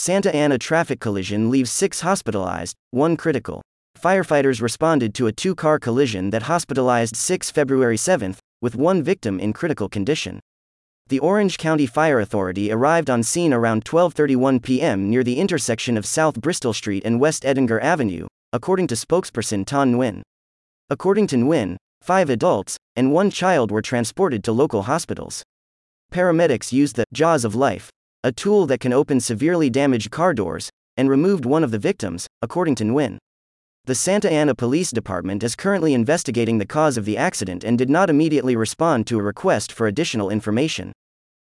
Santa Ana traffic collision leaves 6 hospitalized, 1 critical. Firefighters responded to a 2-car collision that hospitalized 6 February 7, with 1 victim in critical condition. The Orange County Fire Authority arrived on scene around 12:31 p.m. near the intersection of South Bristol Street and West Edinger Avenue, according to spokesperson Ton Nguyen. According to Nguyen, 5 adults and 1 child were transported to local hospitals. Paramedics used the jaws of life, a tool that can open severely damaged car doors, and removed one of the victims, according to Nguyen. The Santa Ana Police Department is currently investigating the cause of the accident and did not immediately respond to a request for additional information.